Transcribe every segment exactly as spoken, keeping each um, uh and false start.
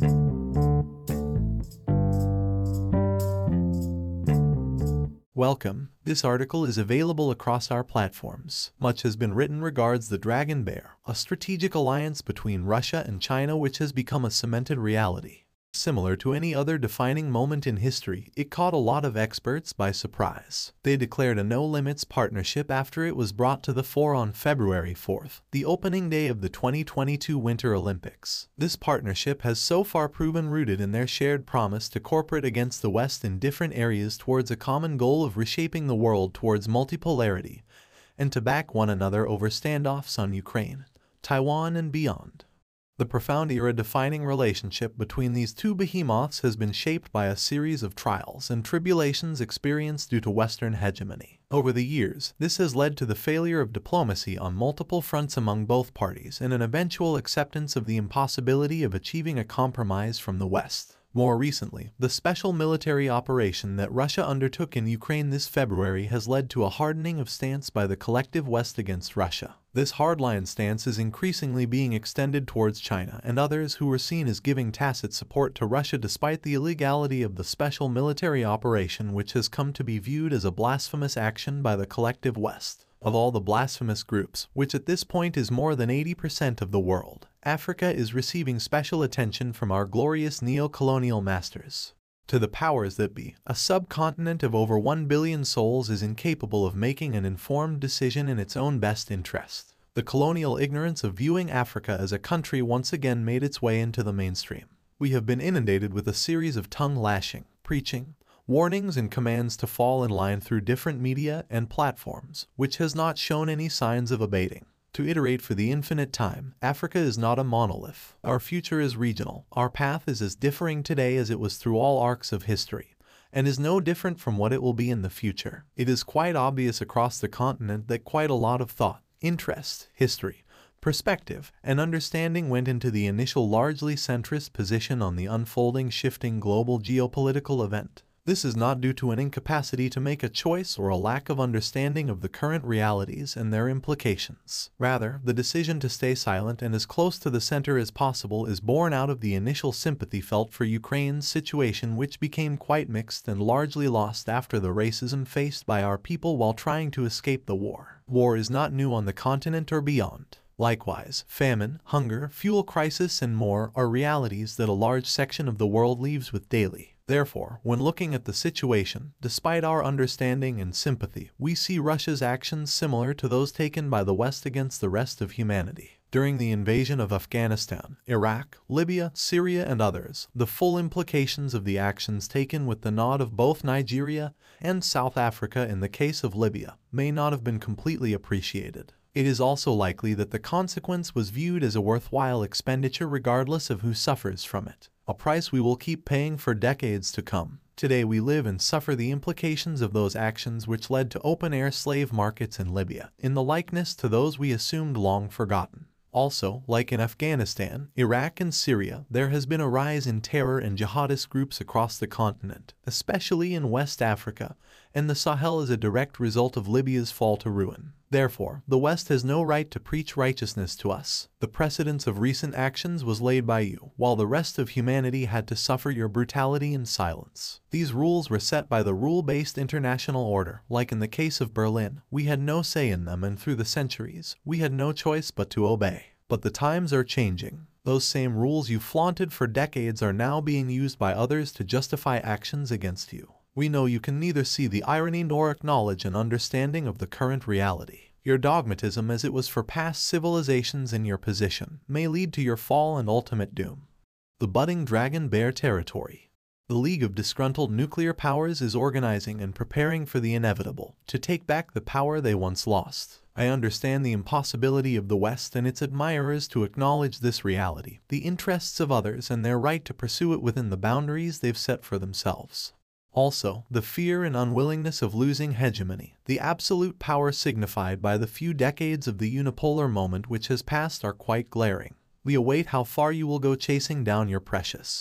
Welcome. This article is available across our platforms. Much has been written regards the Dragon Bear, a strategic alliance between Russia and China which has become a cemented reality. Similar to any other defining moment in history, it caught a lot of experts by surprise. They declared a no-limits partnership after it was brought to the fore on February fourth, the opening day of the twenty twenty-two Winter Olympics. This partnership has so far proven rooted in their shared promise to cooperate against the West in different areas towards a common goal of reshaping the world towards multipolarity, and to back one another over standoffs on Ukraine, Taiwan, and beyond. The profound era-defining relationship between these two behemoths has been shaped by a series of trials and tribulations experienced due to Western hegemony. Over the years, this has led to the failure of diplomacy on multiple fronts among both parties and an eventual acceptance of the impossibility of achieving a compromise from the West. More recently, the special military operation that Russia undertook in Ukraine this February has led to a hardening of stance by the collective West against Russia. This hardline stance is increasingly being extended towards China and others who were seen as giving tacit support to Russia despite the illegality of the special military operation, which has come to be viewed as a blasphemous action by the collective West. Of all the blasphemous groups, which at this point is more than eighty percent of the world, Africa is receiving special attention from our glorious neo-colonial masters. To the powers that be, a subcontinent of over one billion souls is incapable of making an informed decision in its own best interest. The colonial ignorance of viewing Africa as a country once again made its way into the mainstream. We have been inundated with a series of tongue-lashing, preaching, warnings and commands to fall in line through different media and platforms, which has not shown any signs of abating. To iterate for the infinite time, Africa is not a monolith. Our future is regional. Our path is as differing today as it was through all arcs of history, and is no different from what it will be in the future. It is quite obvious across the continent that quite a lot of thought, interest, history, perspective, and understanding went into the initial largely centrist position on the unfolding shifting global geopolitical event. This is not due to an incapacity to make a choice or a lack of understanding of the current realities and their implications. Rather, the decision to stay silent and as close to the center as possible is born out of the initial sympathy felt for Ukraine's situation, which became quite mixed and largely lost after the racism faced by our people while trying to escape the war. War is not new on the continent or beyond. Likewise, famine, hunger, fuel crisis, and more are realities that a large section of the world lives with daily. Therefore, when looking at the situation, despite our understanding and sympathy, we see Russia's actions similar to those taken by the West against the rest of humanity. During the invasion of Afghanistan, Iraq, Libya, Syria, and others, the full implications of the actions taken with the nod of both Nigeria and South Africa in the case of Libya may not have been completely appreciated. It is also likely that the consequence was viewed as a worthwhile expenditure regardless of who suffers from it, a price we will keep paying for decades to come. Today we live and suffer the implications of those actions which led to open-air slave markets in Libya, in the likeness to those we assumed long forgotten. Also, like in Afghanistan, Iraq, and Syria, there has been a rise in terror and jihadist groups across the continent, especially in West Africa, and the Sahel is a direct result of Libya's fall to ruin. Therefore, the West has no right to preach righteousness to us. The precedence of recent actions was laid by you, while the rest of humanity had to suffer your brutality in silence. These rules were set by the rule-based international order. Like in the case of Berlin, we had no say in them, and through the centuries, we had no choice but to obey. But the times are changing. Those same rules you flaunted for decades are now being used by others to justify actions against you. We know you can neither see the irony nor acknowledge an understanding of the current reality. Your dogmatism, as it was for past civilizations in your position, may lead to your fall and ultimate doom. The budding Dragon Bear territory. The League of Disgruntled Nuclear Powers is organizing and preparing for the inevitable, to take back the power they once lost. I understand the impossibility of the West and its admirers to acknowledge this reality, the interests of others and their right to pursue it within the boundaries they've set for themselves. Also, the fear and unwillingness of losing hegemony, the absolute power signified by the few decades of the unipolar moment which has passed, are quite glaring. We await how far you will go chasing down your precious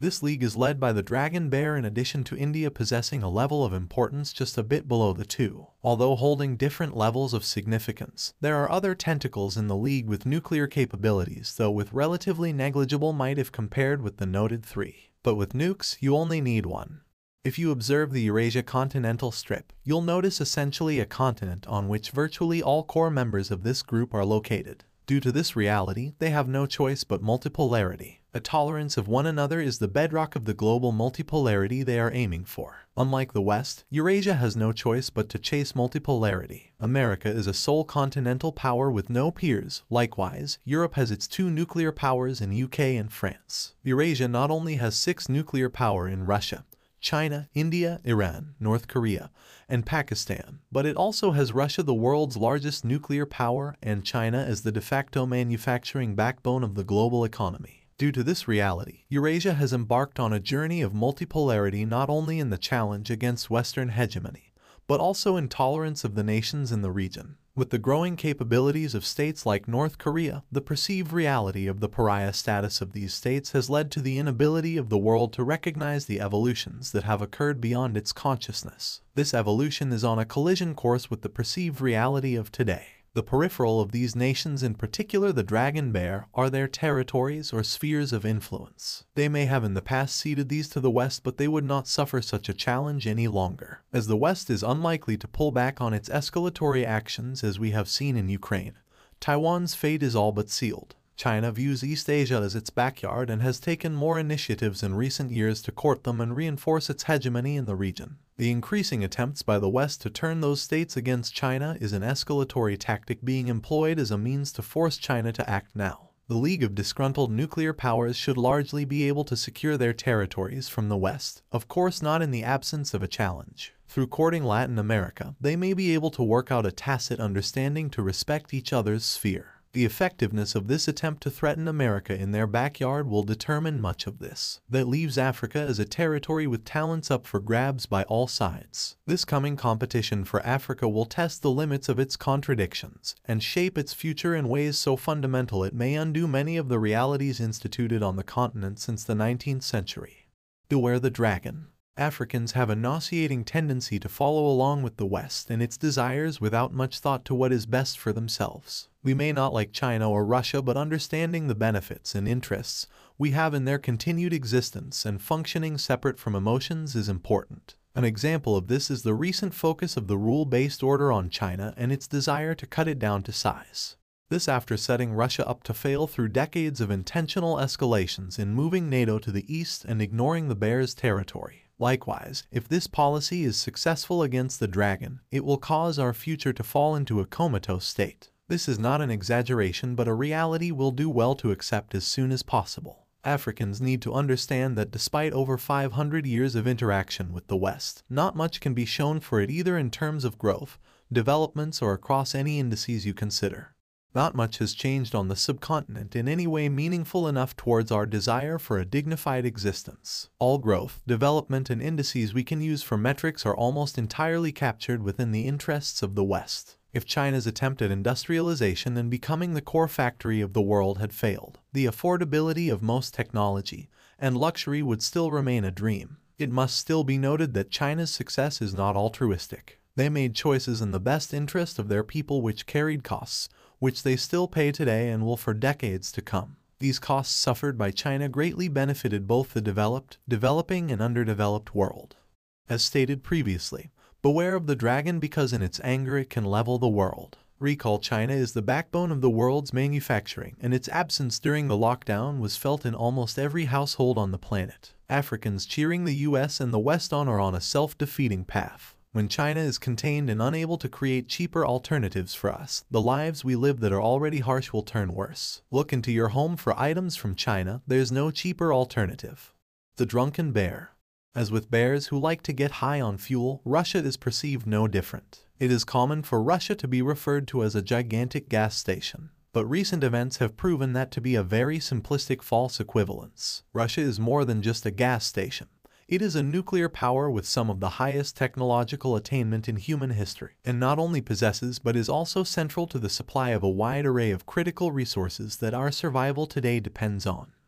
This league is led by the Dragon Bear in addition to India possessing a level of importance just a bit below the two. Although holding different levels of significance, there are other tentacles in the league with nuclear capabilities, though with relatively negligible might if compared with the noted three. But with nukes, you only need one. If you observe the Eurasia continental strip, you'll notice essentially a continent on which virtually all core members of this group are located. Due to this reality, they have no choice but multipolarity. A tolerance of one another is the bedrock of the global multipolarity they are aiming for. Unlike the West, Eurasia has no choice but to chase multipolarity. America is a sole continental power with no peers. Likewise, Europe has its two nuclear powers in U K and France. Eurasia not only has six nuclear power in Russia, China, India, Iran, North Korea, and Pakistan, but it also has Russia, the world's largest nuclear power, and China as the de facto manufacturing backbone of the global economy. Due to this reality, Eurasia has embarked on a journey of multipolarity not only in the challenge against Western hegemony, but also in tolerance of the nations in the region. With the growing capabilities of states like North Korea, the perceived reality of the pariah status of these states has led to the inability of the world to recognize the evolutions that have occurred beyond its consciousness. This evolution is on a collision course with the perceived reality of today. The peripheral of these nations, in particular the Dragon Bear, are their territories or spheres of influence. They may have in the past ceded these to the West, but they would not suffer such a challenge any longer, as the West is unlikely to pull back on its escalatory actions as we have seen in Ukraine. Taiwan's fate is all but sealed. China views East Asia as its backyard and has taken more initiatives in recent years to court them and reinforce its hegemony in the region. The increasing attempts by the West to turn those states against China is an escalatory tactic being employed as a means to force China to act now. The League of Disgruntled Nuclear Powers should largely be able to secure their territories from the West, of course not in the absence of a challenge. Through courting Latin America, they may be able to work out a tacit understanding to respect each other's sphere. The effectiveness of this attempt to threaten America in their backyard will determine much of this. That leaves Africa as a territory with talents up for grabs by all sides. This coming competition for Africa will test the limits of its contradictions and shape its future in ways so fundamental it may undo many of the realities instituted on the continent since the nineteenth century. Beware the dragon. Africans have a nauseating tendency to follow along with the West and its desires without much thought to what is best for themselves. We may not like China or Russia, but understanding the benefits and interests we have in their continued existence and functioning separate from emotions is important. An example of this is the recent focus of the rule-based order on China and its desire to cut it down to size. This after setting Russia up to fail through decades of intentional escalations in moving NATO to the east and ignoring the bear's territory. Likewise, if this policy is successful against the dragon, it will cause our future to fall into a comatose state. This is not an exaggeration, but a reality we'll do well to accept as soon as possible. Africans need to understand that despite over five hundred years of interaction with the West, not much can be shown for it either in terms of growth, developments, or across any indices you consider. Not much has changed on the subcontinent in any way meaningful enough towards our desire for a dignified existence. All growth, development, and indices we can use for metrics are almost entirely captured within the interests of the West. If China's attempt at industrialization and becoming the core factory of the world had failed, the affordability of most technology and luxury would still remain a dream. It must still be noted that China's success is not altruistic. They made choices in the best interest of their people which carried costs, which they still pay today and will for decades to come. These costs suffered by China greatly benefited both the developed, developing, and underdeveloped world. As stated previously, beware of the dragon because in its anger it can level the world. Recall China is the backbone of the world's manufacturing, and its absence during the lockdown was felt in almost every household on the planet. Africans cheering the U S and the West on are on a self-defeating path. When China is contained and unable to create cheaper alternatives for us, the lives we live that are already harsh will turn worse. Look into your home for items from China. There's no cheaper alternative. The drunken bear. As with bears who like to get high on fuel, Russia is perceived no different. It is common for Russia to be referred to as a gigantic gas station. But recent events have proven that to be a very simplistic false equivalence. Russia is more than just a gas station. It is a nuclear power with some of the highest technological attainment in human history, and not only possesses but is also central to the supply of a wide array of critical resources that our survival today depends on.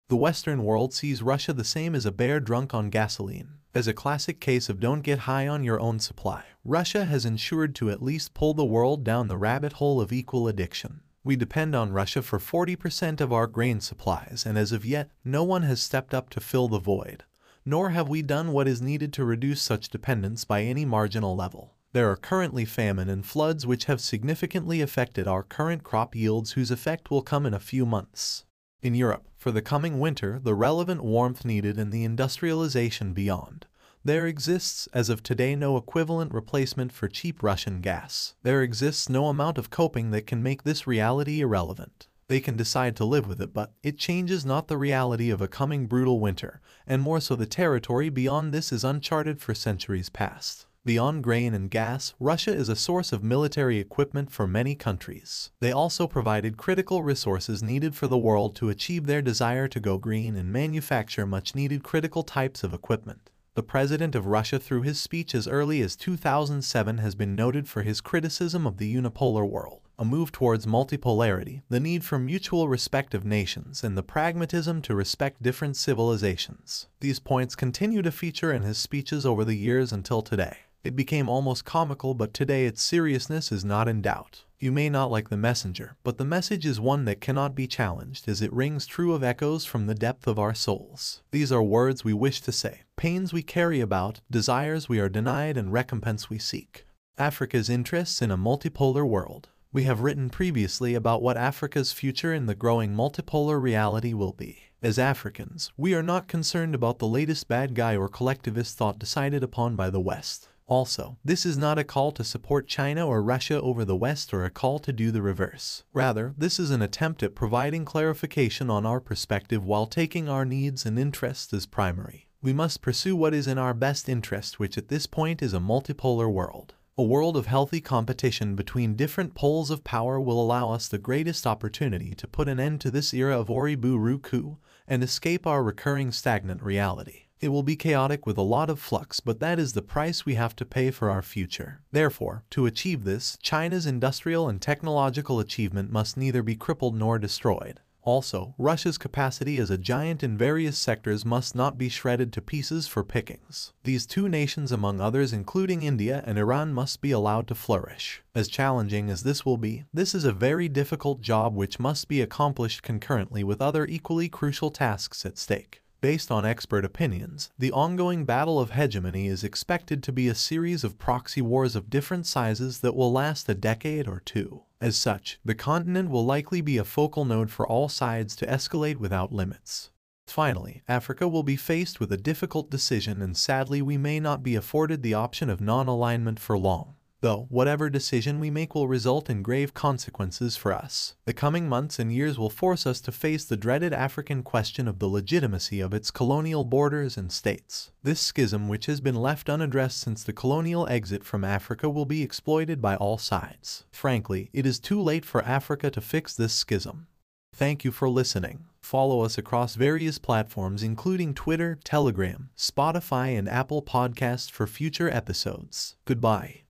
The Western world sees Russia the same as a bear drunk on gasoline. As a classic case of don't get high on your own supply, Russia has ensured to at least pull the world down the rabbit hole of equal addiction. We depend on Russia for forty percent of our grain supplies, and as of yet, no one has stepped up to fill the void. Nor have we done what is needed to reduce such dependence by any marginal level. There are currently famine and floods which have significantly affected our current crop yields, whose effect will come in a few months. In Europe, for the coming winter, the relevant warmth needed and the industrialization beyond. There exists, as of today, no equivalent replacement for cheap Russian gas. There exists no amount of coping that can make this reality irrelevant. They can decide to live with it, but it changes not the reality of a coming brutal winter, and more so the territory beyond this is uncharted for centuries past. Beyond grain and gas, Russia is a source of military equipment for many countries. They also provided critical resources needed for the world to achieve their desire to go green and manufacture much needed critical types of equipment. The president of Russia, through his speech as early as two thousand seven, has been noted for his criticism of the unipolar world, a move towards multipolarity, the need for mutual respect of nations, and the pragmatism to respect different civilizations. These points continue to feature in his speeches over the years until today. It became almost comical, but today its seriousness is not in doubt. You may not like the messenger, but the message is one that cannot be challenged, as it rings true of echoes from the depth of our souls. These are words we wish to say, pains we carry about, desires we are denied, and recompense we seek. Africa's interests in a multipolar world. We have written previously about what Africa's future in the growing multipolar reality will be. As Africans, we are not concerned about the latest bad guy or collectivist thought decided upon by the West. Also, this is not a call to support China or Russia over the West or a call to do the reverse. Rather, this is an attempt at providing clarification on our perspective while taking our needs and interests as primary. We must pursue what is in our best interest, which at this point is a multipolar world. A world of healthy competition between different poles of power will allow us the greatest opportunity to put an end to this era of Oribu-Ruku and escape our recurring stagnant reality. It will be chaotic with a lot of flux, but that is the price we have to pay for our future. Therefore, to achieve this, China's industrial and technological achievement must neither be crippled nor destroyed. Also, Russia's capacity as a giant in various sectors must not be shredded to pieces for pickings. These two nations, among others including India and Iran, must be allowed to flourish. As challenging as this will be, this is a very difficult job which must be accomplished concurrently with other equally crucial tasks at stake. Based on expert opinions, the ongoing battle of hegemony is expected to be a series of proxy wars of different sizes that will last a decade or two. As such, the continent will likely be a focal node for all sides to escalate without limits. Finally, Africa will be faced with a difficult decision, and sadly we may not be afforded the option of non-alignment for long. Though, whatever decision we make will result in grave consequences for us. The coming months and years will force us to face the dreaded African question of the legitimacy of its colonial borders and states. This schism, which has been left unaddressed since the colonial exit from Africa, will be exploited by all sides. Frankly, it is too late for Africa to fix this schism. Thank you for listening. Follow us across various platforms including Twitter, Telegram, Spotify, and Apple Podcasts for future episodes. Goodbye.